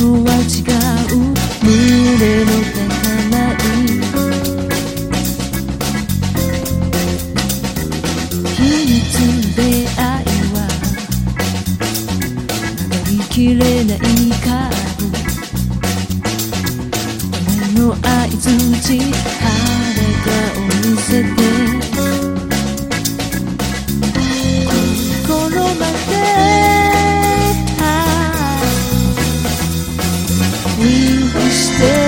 は違う胸の高鳴り秘密出会いは曲がりきれないカーブの合図打晴れ顔を見せて心までウィンクして